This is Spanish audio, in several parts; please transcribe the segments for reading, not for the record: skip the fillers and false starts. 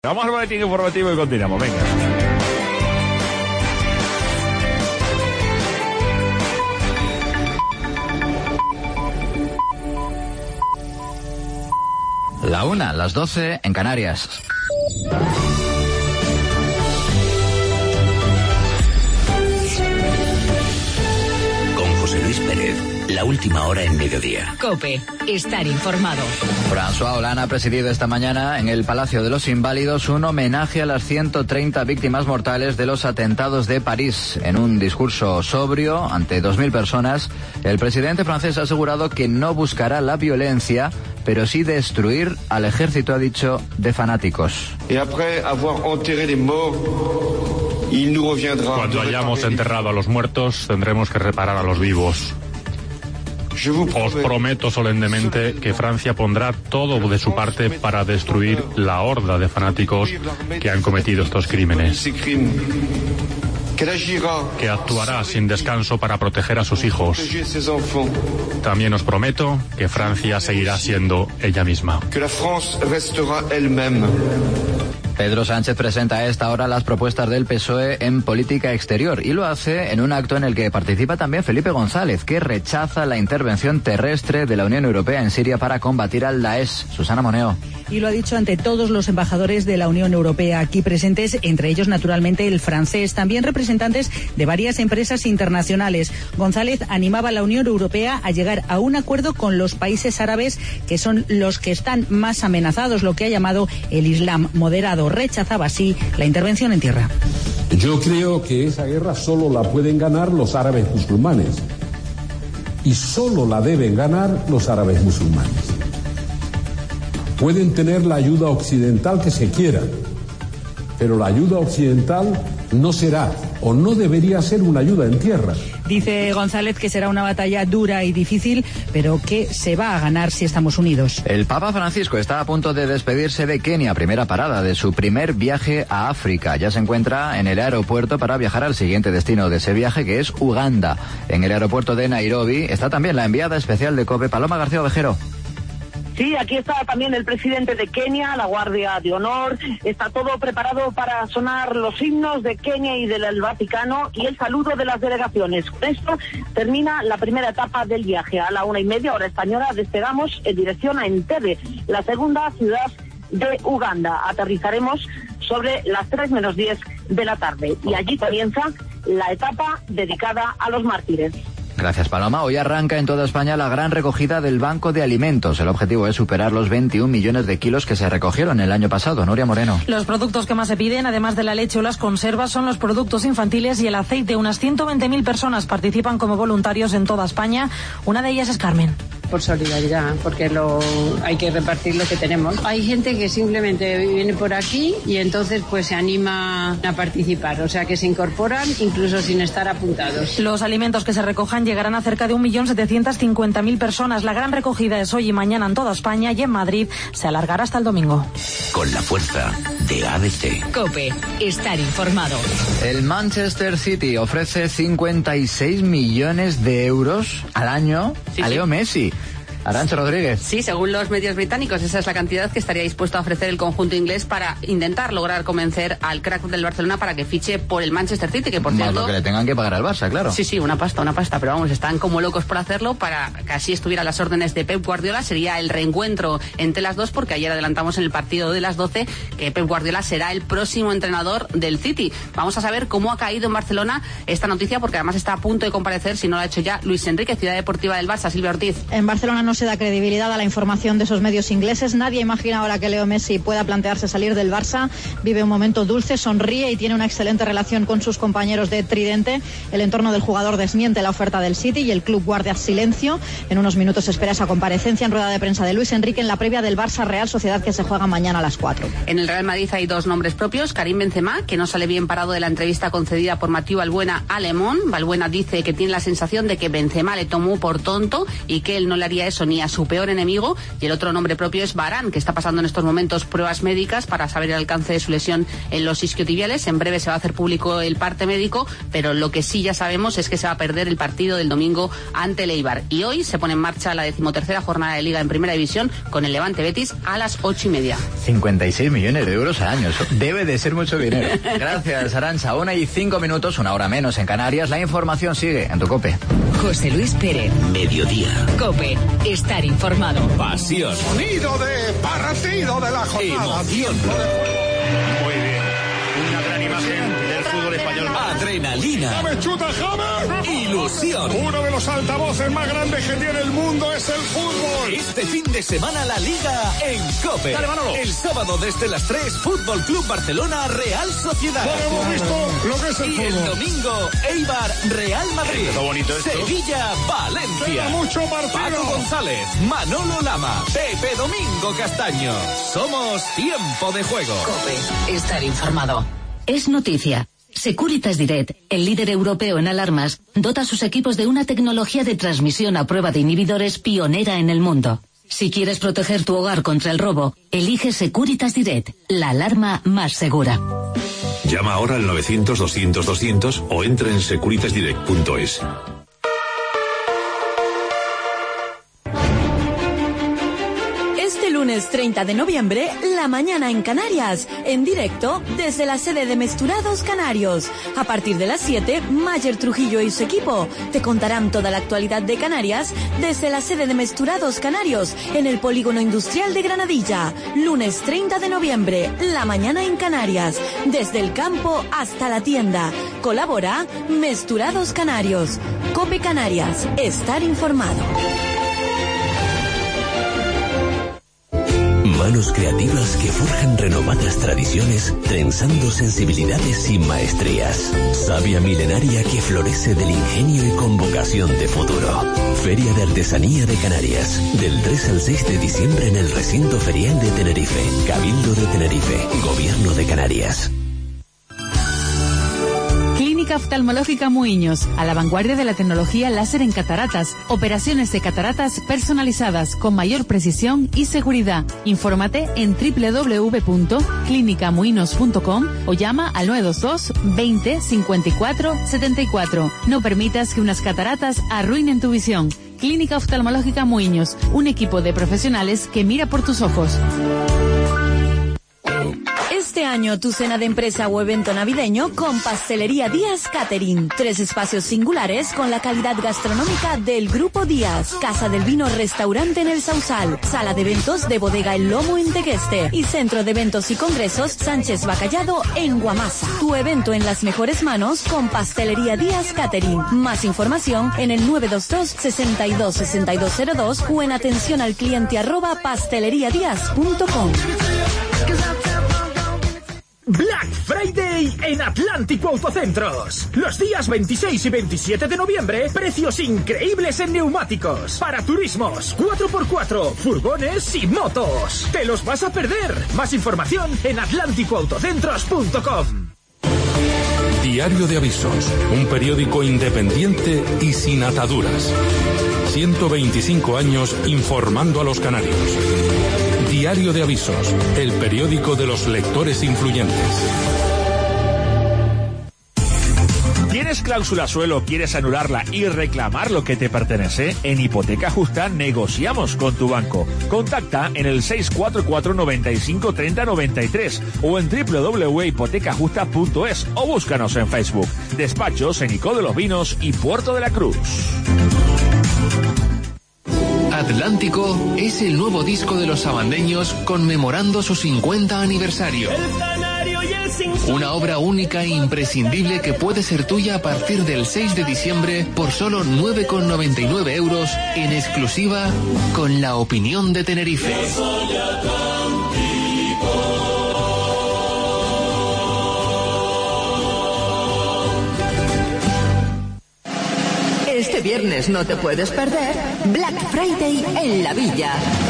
Vamos al boletín informativo y continuamos, venga. La 1, las 12 en Canarias. Con José Luis Pérez, la última hora en mediodía. COPE, estar informado. François Hollande ha presidido esta mañana en el Palacio de los Inválidos un homenaje a las 130 víctimas mortales de los atentados de París. En un discurso sobrio ante 2.000 personas, el presidente francés ha asegurado que no buscará la violencia, pero sí destruir al ejército, ha dicho, de fanáticos. Cuando hayamos enterrado a los muertos, tendremos que reparar a los vivos. Os prometo solemnemente que Francia pondrá todo de su parte para destruir la horda de fanáticos que han cometido estos crímenes. Que actuará sin descanso para proteger a sus hijos. También os prometo que Francia seguirá siendo ella misma. Pedro Sánchez presenta a esta hora las propuestas del PSOE en política exterior y lo hace en un acto en el que participa también Felipe González, que rechaza la intervención terrestre de la Unión Europea en Siria para combatir al Daesh. Susana Moneo. Y lo ha dicho ante todos los embajadores de la Unión Europea aquí presentes, entre ellos naturalmente el francés, también representantes de varias empresas internacionales. González animaba a la Unión Europea a llegar a un acuerdo con los países árabes, que son los que están más amenazados, lo que ha llamado el Islam moderado. Rechazaba así la intervención en tierra. Yo creo que esa guerra solo la pueden ganar los árabes musulmanes y solo la deben ganar los árabes musulmanes. Pueden tener la ayuda occidental que se quiera, pero la ayuda occidental no será o no debería ser una ayuda en tierra. Dice González que será una batalla dura y difícil, pero que se va a ganar si estamos unidos. El Papa Francisco está a punto de despedirse de Kenia, primera parada de su primer viaje a África. Ya se encuentra en el aeropuerto para viajar al siguiente destino de ese viaje, que es Uganda. En el aeropuerto de Nairobi está también la enviada especial de COPE, Paloma García Ovejero. Sí, aquí está también el presidente de Kenia, la Guardia de Honor. Está todo preparado para sonar los himnos de Kenia y del Vaticano y el saludo de las delegaciones. Con esto termina la primera etapa del viaje. A la 1:30, hora española, despegamos en dirección a Entebbe, la segunda ciudad de Uganda. Aterrizaremos sobre las 3 menos 10 de la tarde y allí comienza la etapa dedicada a los mártires. Gracias, Paloma. Hoy arranca en toda España la gran recogida del Banco de Alimentos. El objetivo es superar los 21 millones de kilos que se recogieron el año pasado. Nuria Moreno. Los productos que más se piden, además de la leche o las conservas, son los productos infantiles y el aceite. Unas 120.000 personas participan como voluntarios en toda España. Una de ellas es Carmen. Por solidaridad, porque hay que repartir lo que tenemos. Hay gente que simplemente viene por aquí y entonces pues se anima a participar, o sea que se incorporan incluso sin estar apuntados. Los alimentos que se recojan llegarán a cerca de 1.750.000 personas. La gran recogida es hoy y mañana en toda España y en Madrid se alargará hasta el domingo. Con la fuerza de ABC. COPE, estar informado. El Manchester City ofrece 56 millones de euros al año a Leo Messi. Arantxa Rodríguez. Sí, según los medios británicos, esa es la cantidad que estaría dispuesto a ofrecer el conjunto inglés para intentar lograr convencer al crack del Barcelona para que fiche por el Manchester City, que por Más cierto... lo que le tengan que pagar al Barça, claro. Sí, una pasta, pero vamos, están como locos por hacerlo para que así estuviera a las órdenes de Pep Guardiola. Sería el reencuentro entre las dos, porque ayer adelantamos en el partido de las 12 que Pep Guardiola será el próximo entrenador del City. Vamos a saber cómo ha caído en Barcelona esta noticia, porque además está a punto de comparecer, si no lo ha hecho ya, Luis Enrique, Ciudad Deportiva del Barça. Silvia Ortiz. En Barcelona no se da credibilidad a la información de esos medios ingleses. Nadie imagina ahora que Leo Messi pueda plantearse salir del Barça. Vive un momento dulce, sonríe y tiene una excelente relación con sus compañeros de Tridente. El entorno del jugador desmiente la oferta del City y el club guarda silencio. En unos minutos espera esa comparecencia en rueda de prensa de Luis Enrique en la previa del Barça Real Sociedad, que se juega mañana a las 4. En el Real Madrid hay dos nombres propios. Karim Benzema, que no sale bien parado de la entrevista concedida por Mathieu Valbuena a Le Monde. Valbuena dice que tiene la sensación de que Benzema le tomó por tonto y que él no le haría eso ni a su peor enemigo, y el otro nombre propio es Varane, que está pasando en estos momentos pruebas médicas para saber el alcance de su lesión en los isquiotibiales. En breve se va a hacer público el parte médico, pero lo que sí ya sabemos es que se va a perder el partido del domingo ante el Eibar. Y hoy se pone en marcha la 13ª jornada de Liga en Primera División con el Levante Betis a las 8:30. 56 millones de euros al año. Eso debe de ser mucho dinero. Gracias, Arantxa. 1:05, 1 hora menos en Canarias. La información sigue en tu COPE. José Luis Pérez. Mediodía. COPE. Estar informado. Pasión. Sonido de partido de la jornada. Emoción. Muy bien. Una gran imagen del fútbol español. Adrenalina. ¡James chuta, James! Ilusión. Uno de los altavoces más grandes que tiene el mundo es el fútbol. Este fin de semana la Liga en COPE. Dale, Manolo. El sábado desde las 3, Fútbol Club Barcelona, Real Sociedad. No hemos visto lo que es el Y fútbol. el domingo, Eibar, Real Madrid. Está bonito esto. Sevilla, Valencia. Queda mucho partido. Paco González, Manolo Lama, Pepe Domingo Castaño. Somos Tiempo de Juego. COPE. Estar informado. Es noticia. Securitas Direct, el líder europeo en alarmas, dota a sus equipos de una tecnología de transmisión a prueba de inhibidores pionera en el mundo. Si quieres proteger tu hogar contra el robo, elige Securitas Direct, la alarma más segura. Llama ahora al 900-200-200 o entra en securitasdirect.es. Este lunes 30 de noviembre, La Mañana en Canarias, en directo desde la sede de Mesturados Canarios. A partir de las 7, Mayer Trujillo y su equipo te contarán toda la actualidad de Canarias desde la sede de Mesturados Canarios, en el Polígono Industrial de Granadilla. Lunes 30 de noviembre, La Mañana en Canarias, desde el campo hasta la tienda. Colabora Mesturados Canarios. COPE Canarias, estar informado. Manos creativas que forjan renovadas tradiciones, trenzando sensibilidades y maestrías. Savia milenaria que florece del ingenio y con vocación de futuro. Feria de Artesanía de Canarias, del 3 al 6 de diciembre en el Recinto Ferial de Tenerife. Cabildo de Tenerife, Gobierno de Canarias. Clínica Oftalmológica Muiños, a la vanguardia de la tecnología láser en cataratas. Operaciones de cataratas personalizadas con mayor precisión y seguridad. Infórmate en www.clinicamuinos.com o llama al 922 20 54 74. No permitas que unas cataratas arruinen tu visión. Clínica Oftalmológica Muiños, un equipo de profesionales que mira por tus ojos. Este año tu cena de empresa o evento navideño con Pastelería Díaz Catering. 3 espacios singulares con la calidad gastronómica del Grupo Díaz. Casa del Vino Restaurante en el Sausal. Sala de eventos de Bodega El Lomo en Tegueste. Y Centro de Eventos y Congresos Sánchez Bacallado en Guamasa. Tu evento en las mejores manos con Pastelería Díaz Catering. Más información en el 922 62 6202 o en atención al cliente @pasteleriadiaz.com. Black Friday en Atlántico Autocentros. Los días 26 y 27 de noviembre, precios increíbles en neumáticos. Para turismos, 4x4, furgones y motos. ¡Te los vas a perder! Más información en atlánticoautocentros.com. Diario de Avisos, un periódico independiente y sin ataduras. 125 años informando a los canarios. Diario de Avisos, el periódico de los lectores influyentes. ¿Tienes cláusula suelo, quieres anularla y reclamar lo que te pertenece? En Hipoteca Justa negociamos con tu banco. Contacta en el 644 95 30 93 o en www.hipotecajusta.es o búscanos en Facebook. Despachos en Icó de los Vinos y Puerto de la Cruz. Atlántico es el nuevo disco de los sabandeños conmemorando su 50 aniversario. Una obra única e imprescindible que puede ser tuya a partir del 6 de diciembre por solo 9,99 euros en exclusiva con La Opinión de Tenerife. Este viernes no te puedes perder Black Friday en La Villa.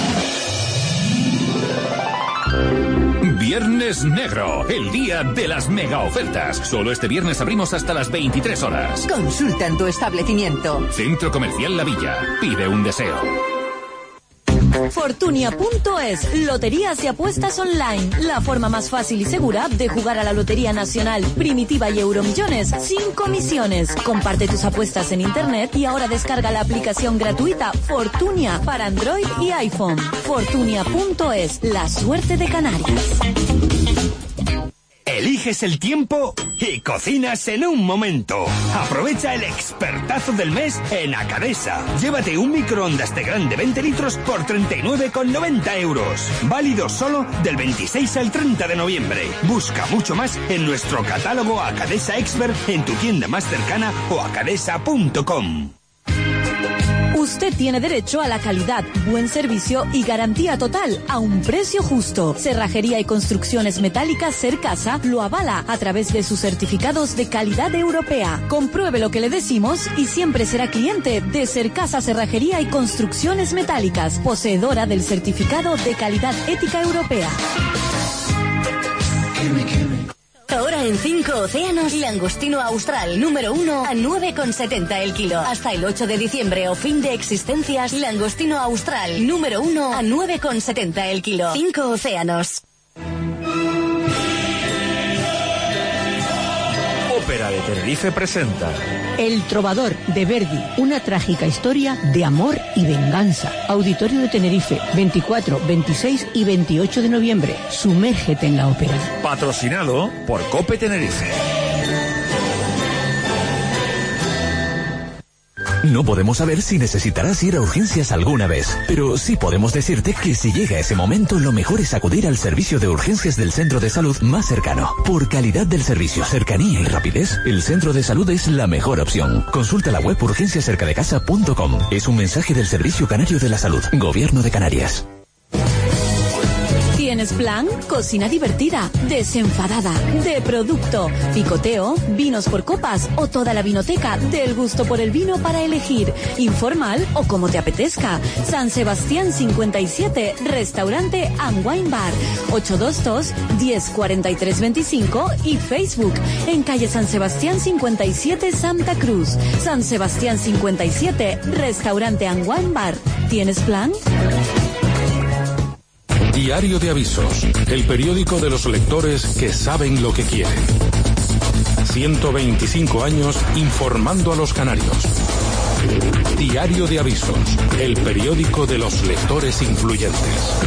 Viernes Negro, el día de las mega ofertas. Solo este viernes abrimos hasta las 23 horas. Consulta en tu establecimiento. Centro Comercial La Villa. Pide un deseo. Fortunia.es, loterías y apuestas online. La forma más fácil y segura de jugar a la Lotería Nacional, Primitiva y Euromillones sin comisiones. Comparte tus apuestas en internet y ahora descarga la aplicación gratuita Fortunia para Android y iPhone. Fortunia.es, la suerte de Canarias. Eliges el tiempo y cocinas en un momento. Aprovecha el expertazo del mes en Acadesa. Llévate un microondas de grande 20 litros por 39,90 euros. Válido solo del 26 al 30 de noviembre. Busca mucho más en nuestro catálogo Acadesa Expert en tu tienda más cercana o acadesa.com. Usted tiene derecho a la calidad, buen servicio y garantía total a un precio justo. Cerrajería y Construcciones Metálicas Cercasa lo avala a través de sus certificados de calidad europea. Compruebe lo que le decimos y siempre será cliente de Cercasa Cerrajería y Construcciones Metálicas, poseedora del certificado de calidad ética europea. Ahora en 5 Océanos, langostino austral número 1 a 9,70 el kilo. Hasta el 8 de diciembre o fin de existencias, langostino austral número 1 a 9,70 el kilo. 5 Océanos. Ópera de Tenerife presenta El Trovador de Verdi, una trágica historia de amor y venganza. Auditorio de Tenerife, 24, 26 y 28 de noviembre. Sumérgete en la ópera. Patrocinado por Cope Tenerife. No podemos saber si necesitarás ir a urgencias alguna vez, pero sí podemos decirte que si llega ese momento, lo mejor es acudir al servicio de urgencias del centro de salud más cercano. Por calidad del servicio, cercanía y rapidez, el centro de salud es la mejor opción. Consulta la web urgenciacercadecasa.com. Es un mensaje del Servicio Canario de la Salud, Gobierno de Canarias. ¿Tienes plan? Cocina divertida, desenfadada, de producto, picoteo, vinos por copas o toda la vinoteca del gusto por el vino para elegir, informal o como te apetezca. San Sebastián 57, restaurante and wine bar, 822-104325 y Facebook en calle San Sebastián 57 Santa Cruz. San Sebastián 57, restaurante and wine bar. ¿Tienes plan? Diario de Avisos, el periódico de los lectores que saben lo que quieren. 125 años informando a los canarios. Diario de Avisos, el periódico de los lectores influyentes.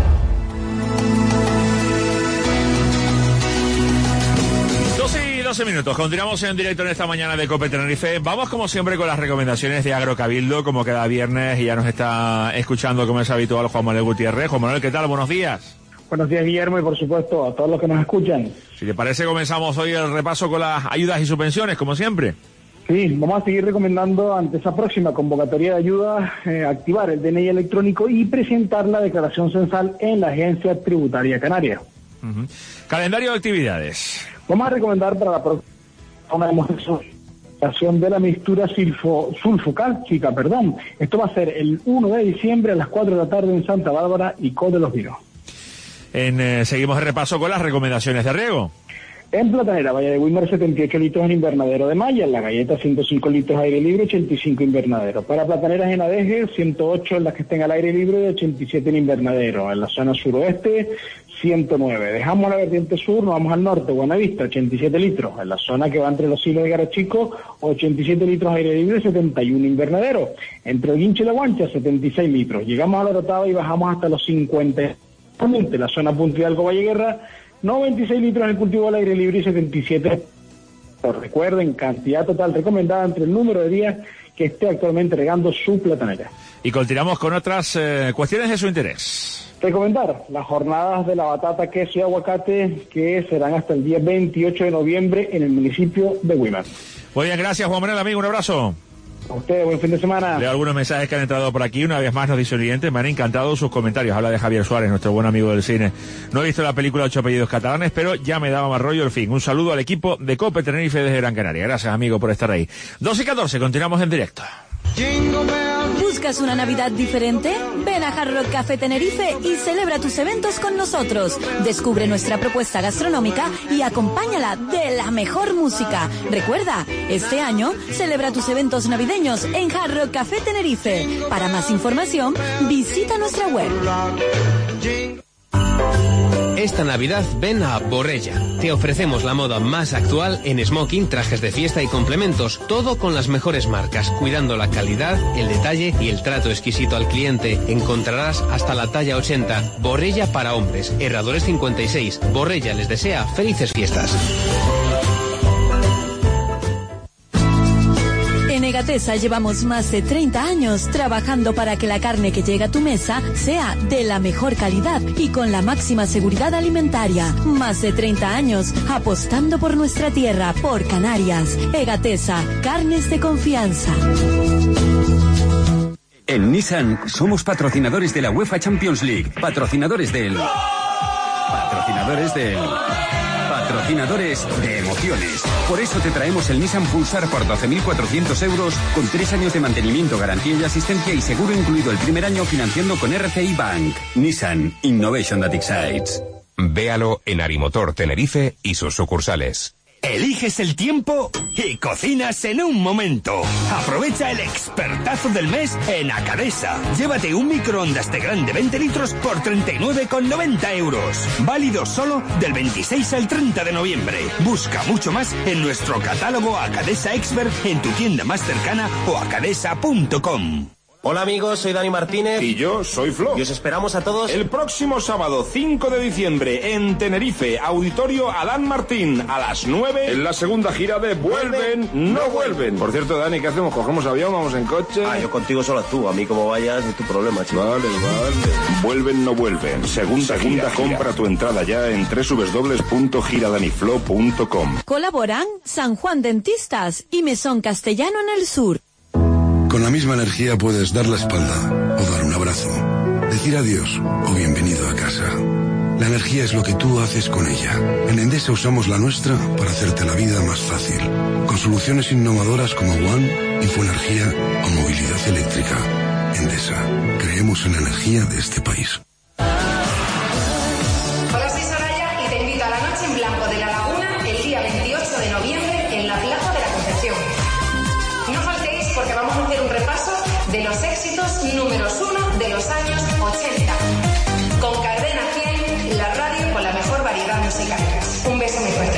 Sí, 12 minutos. Continuamos en directo en esta mañana de Cope Tenerife. Vamos como siempre con las recomendaciones de Agrocabildo, como cada viernes, y ya nos está escuchando como es habitual Juan Manuel Gutiérrez. Juan Manuel, ¿qué tal? Buenos días. Buenos días, Guillermo, y por supuesto a todos los que nos escuchan. Si te parece, comenzamos hoy el repaso con las ayudas y subvenciones, como siempre. Sí, vamos a seguir recomendando ante esa próxima convocatoria de ayuda activar el DNI electrónico y presentar la declaración censal en la Agencia Tributaria Canaria. Calendario de actividades. Vamos a recomendar para la próxima una demostración de la mixtura sulfocálcica, Esto va a ser el 1 de diciembre a las 4 de la tarde en Santa Bárbara y Cod de los Vinos. Seguimos el repaso con las recomendaciones de riego. En Platanera, Valle de Wilmar, 78 litros en invernadero de malla. En La Galleta, 105 litros aire libre, 85 invernadero. Para plataneras en Adeje, 108 en las que estén al aire libre y 87 en invernadero. En la zona suroeste, 109. Dejamos la vertiente sur, nos vamos al norte, Buenavista, 87 litros. En la zona que va entre los silos de Garachico, 87 litros aire libre, 71 invernadero. Entre el Guincho y la Guancha, 76 litros. Llegamos a la Orotava y bajamos hasta los 50. La zona Punta Hidalgo, Valle Guerra, 96 litros en el cultivo al aire libre y 77. Recuerden, cantidad total recomendada entre el número de días que esté actualmente regando su platanera. Y continuamos con otras cuestiones de su interés. Recomendar las jornadas de la batata, queso y aguacate que serán hasta el día 28 de noviembre en el municipio de Güímar. Muy bien, gracias Juan Manuel, amigo, un abrazo. A ustedes, buen fin de semana. Leo algunos mensajes que han entrado por aquí. Una vez más nos dice un oyente, me han encantado sus comentarios. Habla de Javier Suárez, nuestro buen amigo del cine. No he visto la película 8 apellidos catalanes, pero ya me daba más rollo el fin. Un saludo al equipo de Cope Tenerife desde Gran Canaria. Gracias, amigo, por estar ahí. 2:14, continuamos en directo. ¿Buscas una Navidad diferente? Ven a Hard Rock Café Tenerife y celebra tus eventos con nosotros. Descubre nuestra propuesta gastronómica y acompáñala de la mejor música. Recuerda, este año celebra tus eventos navideños en Hard Rock Café Tenerife. Para más información, visita nuestra web. Esta Navidad ven a Borrella. Te ofrecemos la moda más actual en smoking, trajes de fiesta y complementos. Todo con las mejores marcas, cuidando la calidad, el detalle y el trato exquisito al cliente. Encontrarás hasta la talla 80. Borrella para hombres. Herradores 56. Borrella les desea felices fiestas. En Egatesa llevamos más de 30 años trabajando para que la carne que llega a tu mesa sea de la mejor calidad y con la máxima seguridad alimentaria. Más de 30 años apostando por nuestra tierra, por Canarias. Egatesa, carnes de confianza. En Nissan somos patrocinadores de la UEFA Champions League, patrocinadores de emociones. Por eso te traemos el Nissan Pulsar por 12.400 euros con 3 años de mantenimiento, garantía y asistencia y seguro incluido el primer año financiando con RCI Bank. Nissan Innovation that excites. Véalo en Arimotor Tenerife y sus sucursales. Eliges el tiempo y cocinas en un momento. Aprovecha el expertazo del mes en Acadesa. Llévate un microondas de grande 20 litros por 39,90 euros. Válido solo del 26 al 30 de noviembre. Busca mucho más en nuestro catálogo Acadesa Expert en tu tienda más cercana o acadesa.com. Hola amigos, soy Dani Martínez. Y yo soy Flo. Y os esperamos a todos el próximo sábado 5 de diciembre en Tenerife, Auditorio Adán Martín, a las 9, en la segunda gira de Vuelven, no vuelven. Por cierto, Dani, ¿qué hacemos? ¿Cogemos avión? ¿Vamos en coche? Yo contigo solo tú, a mí como vayas es tu problema, chico. Vale. Vuelven, no vuelven. Segunda gira. Compra tu entrada ya en www.giradaniflo.com. Colaboran San Juan Dentistas y Mesón Castellano en el Sur. Con la misma energía puedes dar la espalda o dar un abrazo, decir adiós o bienvenido a casa. La energía es lo que tú haces con ella. En Endesa usamos la nuestra para hacerte la vida más fácil, con soluciones innovadoras como One, Infoenergía o movilidad eléctrica. Endesa, creemos en la energía de este país. Hola, soy Soraya y te invito a la Noche en Blanco de la Laguna el día 28 de noviembre en la Plaza de la Concepción. No faltéis porque vamos a hacer un repaso de los éxitos números 1 de los años 80. Con Cardena 100, la radio con la mejor variedad musical. Un beso muy fuerte.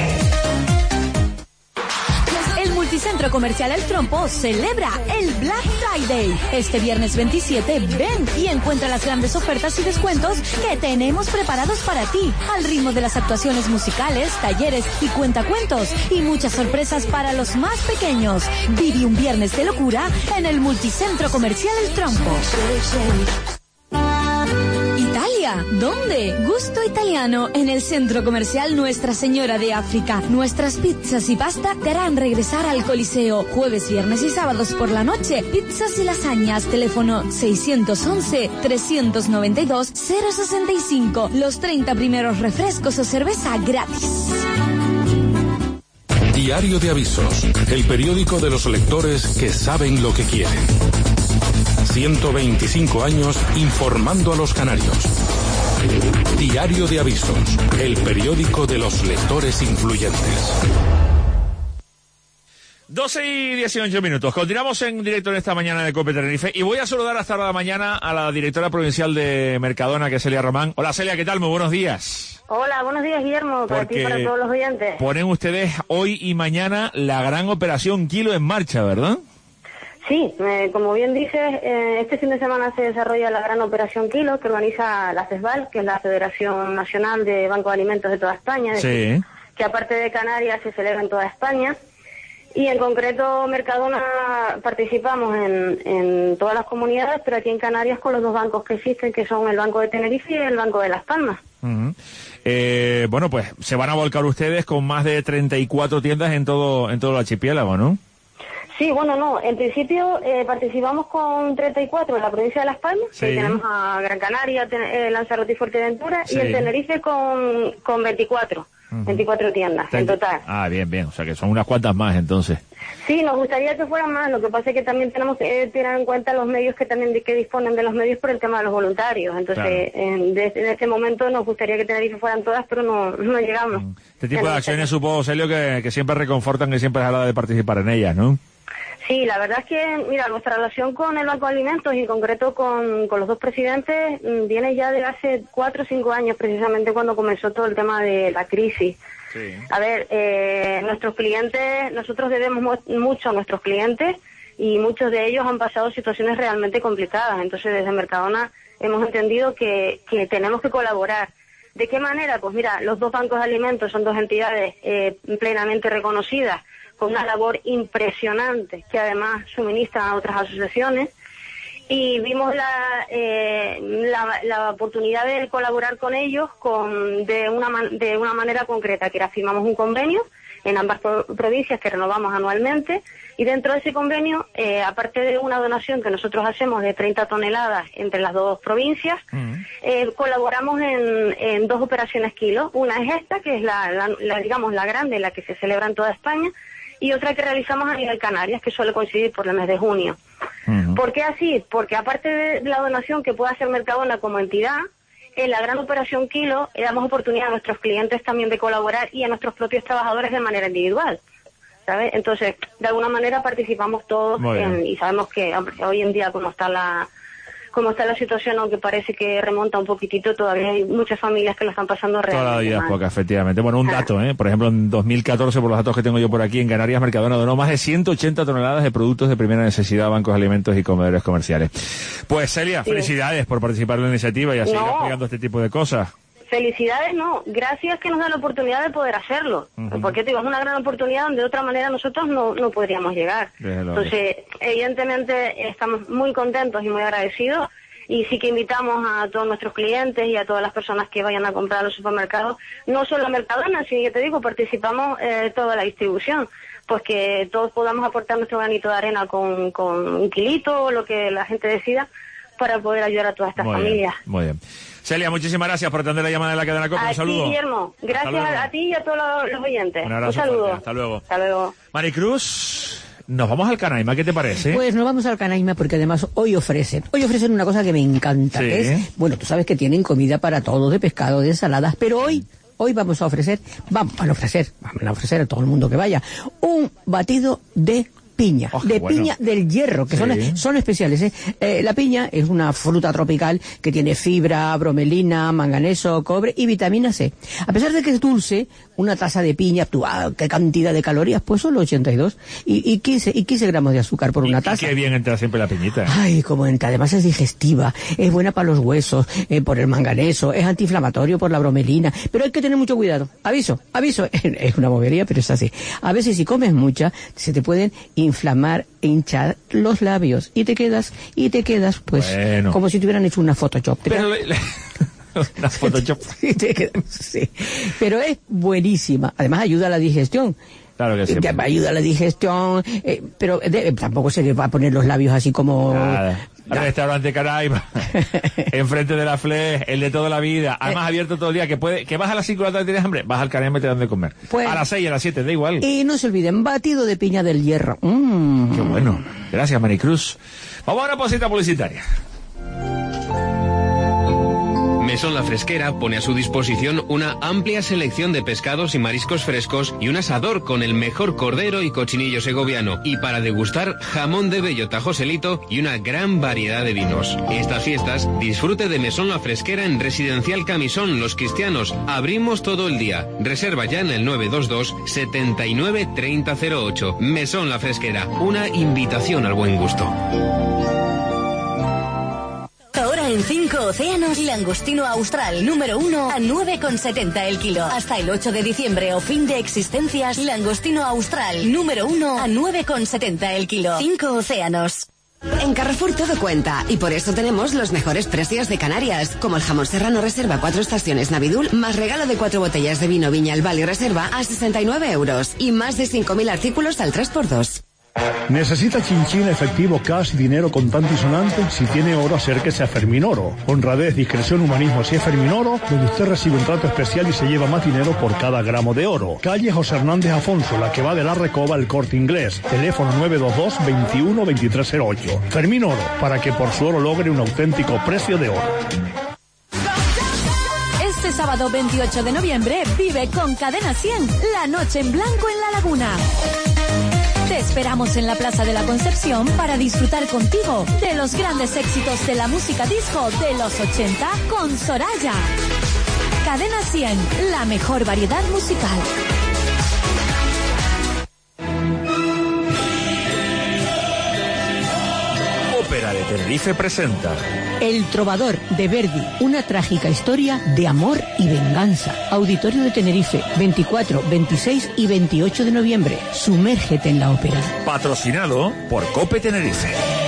El Multicentro Comercial El Trompo celebra el Black Friday. Este viernes 27 ven y encuentra las grandes ofertas y descuentos que tenemos preparados para ti, al ritmo de las actuaciones musicales, talleres y cuentacuentos y muchas sorpresas para los más pequeños. Vive un viernes de locura en el Multicentro Comercial El Trompo. Italia, ¿dónde? Gusto italiano en el Centro Comercial Nuestra Señora de África. Nuestras pizzas y pasta te harán regresar al Coliseo. Jueves, viernes y sábados por la noche. Pizzas y lasañas. Teléfono 611-392-065. Los 30 primeros refrescos o cerveza gratis. Diario de Avisos, el periódico de los lectores que saben lo que quieren. 125 años informando a los canarios. Diario de Avisos, el periódico de los lectores influyentes. 12 y 18 minutos. Continuamos en directo en esta mañana de COPE Tenerife y voy a saludar hasta la mañana a la directora provincial de Mercadona, que es Celia Román. Hola Celia, ¿qué tal? Muy buenos días. Hola, buenos días Guillermo, para ti y para todos los oyentes. Ponen ustedes hoy y mañana la gran operación Kilo en marcha, ¿verdad? Sí, como bien dices, este fin de semana se desarrolla la gran operación Kilo que organiza la CESVAL, que es la Federación Nacional de Banco de Alimentos de toda España, sí. Que aparte de Canarias se celebra en toda España. Y en concreto Mercadona participamos en todas las comunidades, pero aquí en Canarias con los dos bancos que existen, que son el Banco de Tenerife y el Banco de Las Palmas. Uh-huh. Bueno, pues se van a volcar ustedes con más de 34 tiendas en todo el archipiélago, ¿no? Sí, bueno, no. En principio participamos con 34 en la provincia de Las Palmas, sí. Que tenemos a Gran Canaria, Lanzarote y Fuerteventura, sí. Y en Tenerife con 24. 24 tiendas en total. Ah, bien, o sea que son unas cuantas más entonces. Sí, nos gustaría que fueran más, lo que pasa es que también tenemos que tener en cuenta los medios que también que disponen de los medios por el tema de los voluntarios, entonces en este momento nos gustaría que Tenerife fueran todas, pero no llegamos. Este tipo de acciones supongo, Celio, que siempre reconfortan, que siempre es a la de participar en ellas, ¿no? Sí, la verdad es que, mira, nuestra relación con el Banco de Alimentos y en concreto con los dos presidentes viene ya de hace 4 o 5 años, precisamente cuando comenzó todo el tema de la crisis. Sí. A ver, nuestros clientes, nosotros debemos mucho a nuestros clientes y muchos de ellos han pasado situaciones realmente complicadas. Entonces, desde Mercadona hemos entendido que tenemos que colaborar. ¿De qué manera? Pues mira, los dos bancos de alimentos son dos entidades plenamente reconocidas, con una labor impresionante, que además suministran a otras asociaciones, y vimos la oportunidad de colaborar con ellos de una manera concreta, que era firmamos un convenio en ambas provincias que renovamos anualmente, y dentro de ese convenio, aparte de una donación que nosotros hacemos de 30 toneladas entre las dos provincias, colaboramos en 2 operaciones kilo. Una es esta, que es digamos la grande, la que se celebra en toda España, y otra que realizamos a nivel Canarias, que suele coincidir por el mes de junio. ¿Por qué así? Porque aparte de la donación que pueda hacer Mercadona como entidad, en la gran operación Kilo damos oportunidad a nuestros clientes también de colaborar y a nuestros propios trabajadores de manera individual, ¿sabes? Entonces, de alguna manera participamos todos y sabemos que hoy en día como está la situación, aunque parece que remonta un poquitito, todavía hay muchas familias que lo están pasando realmente todavía mal. Poca, efectivamente. Bueno, un dato, por ejemplo, en 2014, por los datos que tengo yo por aquí, en Canarias, Mercadona donó más de 180 toneladas de productos de primera necesidad a bancos de alimentos y comedores comerciales. Pues, Celia, felicidades por participar en la iniciativa y a seguir apoyando este tipo de cosas. Felicidades, gracias que nos dan la oportunidad de poder hacerlo, porque te digo, es una gran oportunidad donde de otra manera nosotros no podríamos llegar. Entonces, evidentemente estamos muy contentos y muy agradecidos, y sí que invitamos a todos nuestros clientes y a todas las personas que vayan a comprar a los supermercados, no solo a Mercadona, sino que te digo, participamos toda la distribución, pues que todos podamos aportar nuestro granito de arena con un kilito o lo que la gente decida, para poder ayudar a todas estas familias. Muy bien. Celia, muchísimas gracias por atender la llamada de la cadena COPE. Un saludo. Guillermo. Gracias a ti y a todos los oyentes. Un abrazo. Un saludo. Fuerte. Hasta luego. Hasta luego. Maricruz, nos vamos al Canaima, ¿qué te parece? Pues nos vamos al Canaima porque además hoy ofrecen una cosa que me encanta, que es, bueno, tú sabes que tienen comida para todo, de pescado, de ensaladas, pero hoy vamos a ofrecer a todo el mundo que vaya, un batido de piña, piña del Hierro, que son especiales, la piña es una fruta tropical que tiene fibra, bromelina, manganeso, cobre y vitamina C. A pesar de que es dulce, una taza de piña, ¿qué cantidad de calorías? Pues solo 82 y 15 gramos de azúcar por una taza. Y qué bien entra siempre la piñita. Ay, cómo entra. Además es digestiva, es buena para los huesos, por el manganeso, es antiinflamatorio por la bromelina, pero hay que tener mucho cuidado. Aviso, es una bobería, pero es así. A veces si comes mucha, se te pueden inflamar e hinchar los labios y te quedas pues como si te hubieran hecho una Photoshop. Una Photoshop. Sí. Pero es buenísima. Además ayuda a la digestión. Claro que sí. Ayuda a la digestión, pero tampoco se le va a poner los labios así como... Nada. Restaurante Canaima, enfrente de la Fle, el de toda la vida, además abierto todo el día, que vas a las 5 de la tarde y tienes hambre, vas al Canaima y te dan de comer. Pues, a las 6, a las 7, da igual. Y no se olviden, batido de piña del Hierro. Qué bueno. Gracias, Maricruz. Vamos a una pausita publicitaria. Mesón La Fresquera pone a su disposición una amplia selección de pescados y mariscos frescos y un asador con el mejor cordero y cochinillo segoviano. Y para degustar, jamón de bellota Joselito y una gran variedad de vinos. Estas fiestas, disfrute de Mesón La Fresquera en Residencial Camisón Los Cristianos. Abrimos todo el día. Reserva ya en el 922 79 3008. Mesón La Fresquera, una invitación al buen gusto. Ahora en 5 Océanos, langostino austral número 1 a 9,70 el kilo. Hasta el 8 de diciembre o fin de existencias, langostino austral número 1 a 9,70 el kilo. 5 Océanos. En Carrefour todo cuenta y por eso tenemos los mejores precios de Canarias, como el jamón serrano reserva 4 estaciones Navidul, más regalo de 4 botellas de vino Viña El Valle reserva a 69 euros y más de 5.000 artículos al 3x2. ¿Necesita chinchín, efectivo, cash, dinero contante y sonante? Si tiene oro, acérquese a Fermín Oro. Honradez, discreción, humanismo, si es Fermín Oro, donde usted recibe un trato especial y se lleva más dinero por cada gramo de oro. Calle José Hernández Afonso, la que va de la Recoba al Corte Inglés. Teléfono 922-21-2308. Fermín Oro, para que por su oro logre un auténtico precio de oro. Este sábado 28 de noviembre vive con Cadena 100 la noche en blanco en La Laguna. Te esperamos en la Plaza de la Concepción para disfrutar contigo de los grandes éxitos de la música disco de los 80 con Soraya. Cadena 100, la mejor variedad musical. Ópera de Tenerife presenta El Trovador de Verdi, una trágica historia de amor y venganza. Auditorio de Tenerife, 24, 26 y 28 de noviembre. Sumérgete en la ópera. Patrocinado por Cope Tenerife.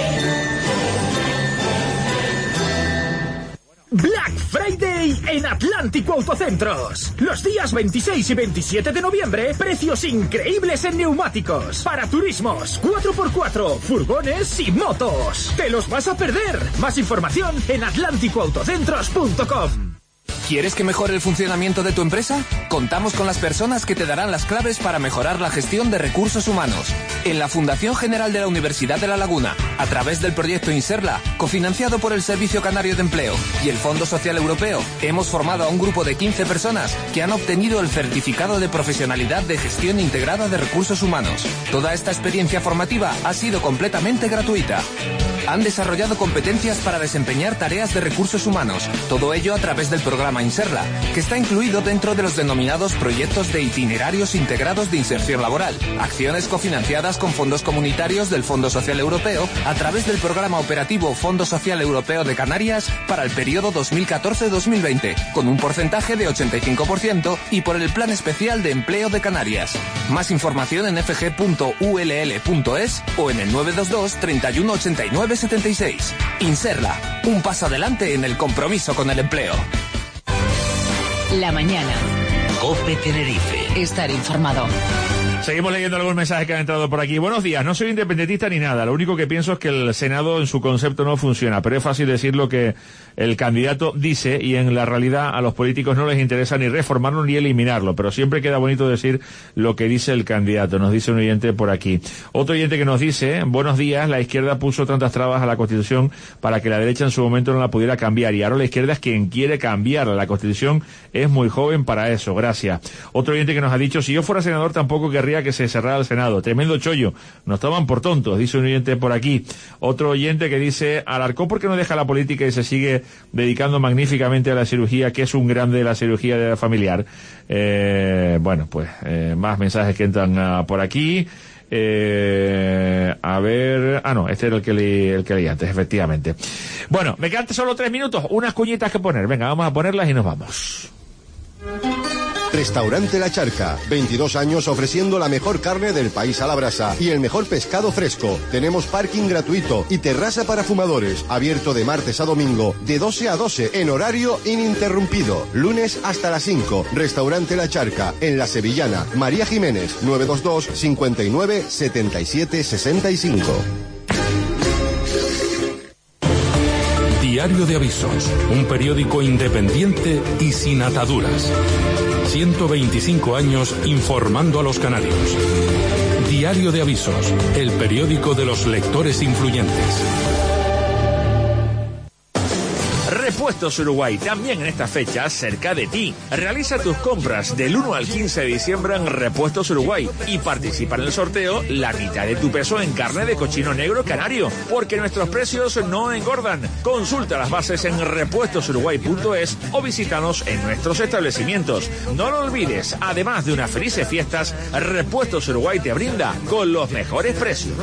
Black Friday en Atlántico Autocentros. Los días 26 y 27 de noviembre, precios increíbles en neumáticos. Para turismos, 4x4, furgones y motos. ¡Te los vas a perder! Más información en atlánticoautocentros.com. ¿Quieres que mejore el funcionamiento de tu empresa? Contamos con las personas que te darán las claves para mejorar la gestión de recursos humanos. En la Fundación General de la Universidad de La Laguna, a través del proyecto Inserla, cofinanciado por el Servicio Canario de Empleo y el Fondo Social Europeo, hemos formado a un grupo de 15 personas que han obtenido el certificado de profesionalidad de gestión integrada de recursos humanos. Toda esta experiencia formativa ha sido completamente gratuita. Han desarrollado competencias para desempeñar tareas de recursos humanos, todo ello a través del programa Inserla, que está incluido dentro de los denominados proyectos de itinerarios integrados de inserción laboral, acciones cofinanciadas con fondos comunitarios del Fondo Social Europeo a través del programa operativo Fondo Social Europeo de Canarias para el periodo 2014-2020, con un porcentaje de 85% y por el Plan Especial de Empleo de Canarias. Más información en fg.ull.es o en el 922 31 89 76. Inserla, un paso adelante en el compromiso con el empleo. La mañana. Cope Tenerife. Estar informado. Seguimos leyendo algunos mensajes que han entrado por aquí. Buenos días, no soy independentista ni nada. Lo único que pienso es que el Senado en su concepto no funciona, pero es fácil decir lo que el candidato dice y en la realidad a los políticos no les interesa ni reformarlo ni eliminarlo, pero siempre queda bonito decir lo que dice el candidato, nos dice un oyente por aquí. Otro oyente que nos dice, buenos días, la izquierda puso tantas trabas a la Constitución para que la derecha en su momento no la pudiera cambiar y ahora la izquierda es quien quiere cambiarla. La Constitución es muy joven para eso, gracias. Otro oyente que nos ha dicho, si yo fuera senador tampoco querría que se cerrara el Senado. Tremendo chollo. Nos toman por tontos, dice un oyente por aquí. Otro oyente que dice, Alarcón, ¿por qué no deja la política y se sigue dedicando magníficamente a la cirugía, que es un grande de la cirugía familiar? Bueno, pues más mensajes que entran por aquí. A ver... Ah, no, este era el que leí antes, efectivamente. Bueno, me quedan solo 3 minutos. Unas cuñitas que poner. Venga, vamos a ponerlas y nos vamos. Restaurante La Charca, 22 años ofreciendo la mejor carne del país a la brasa y el mejor pescado fresco. Tenemos parking gratuito y terraza para fumadores, abierto de martes a domingo, de 12 a 12, en horario ininterrumpido, lunes hasta las 5. Restaurante La Charca, en La Sevillana, María Jiménez, 922 59 77 65. Diario de Avisos, un periódico independiente y sin ataduras. 125 años informando a los canarios. Diario de Avisos, el periódico de los lectores influyentes. Repuestos Uruguay, también en esta fecha, cerca de ti. Realiza tus compras del 1 al 15 de diciembre en Repuestos Uruguay y participa en el sorteo la mitad de tu peso en carne de cochino negro canario, porque nuestros precios no engordan. Consulta las bases en repuestosuruguay.es o visítanos en nuestros establecimientos. No lo olvides, además de unas felices fiestas, Repuestos Uruguay te brinda con los mejores precios.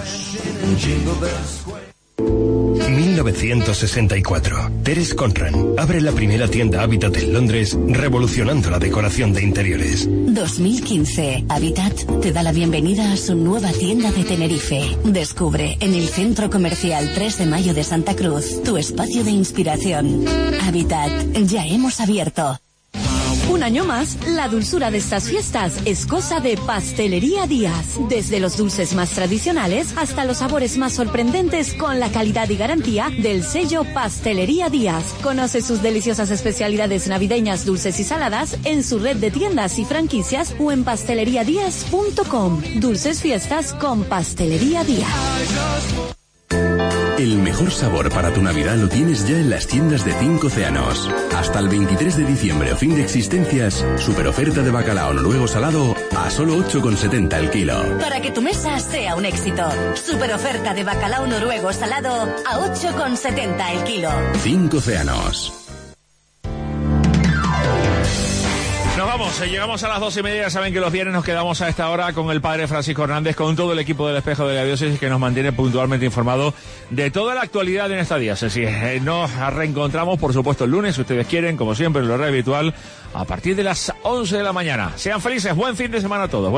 1964. Teres Conran abre la primera tienda Habitat en Londres, revolucionando la decoración de interiores. 2015. Habitat te da la bienvenida a su nueva tienda de Tenerife. Descubre en el Centro Comercial 3 de Mayo de Santa Cruz tu espacio de inspiración. Habitat, ya hemos abierto. Un año más, la dulzura de estas fiestas es cosa de Pastelería Díaz. Desde los dulces más tradicionales hasta los sabores más sorprendentes con la calidad y garantía del sello Pastelería Díaz. Conoce sus deliciosas especialidades navideñas, dulces y saladas en su red de tiendas y franquicias o en pasteleriadíaz.com. Dulces fiestas con Pastelería Díaz. El mejor sabor para tu Navidad lo tienes ya en las tiendas de 5 Océanos. Hasta el 23 de diciembre o fin de existencias, super oferta de bacalao noruego salado a solo 8,70 el kilo. Para que tu mesa sea un éxito. Super oferta de bacalao noruego salado a 8,70 el kilo. 5 Océanos. Nos vamos, llegamos a las 2:30, saben que los viernes nos quedamos a esta hora con el padre Francisco Hernández, con todo el equipo del Espejo de la Diócesis que nos mantiene puntualmente informado de toda la actualidad en esta diócesis. Nos reencontramos, por supuesto, el lunes, si ustedes quieren, como siempre, en el horario habitual, a partir de las 11 de la mañana. Sean felices, buen fin de semana a todos.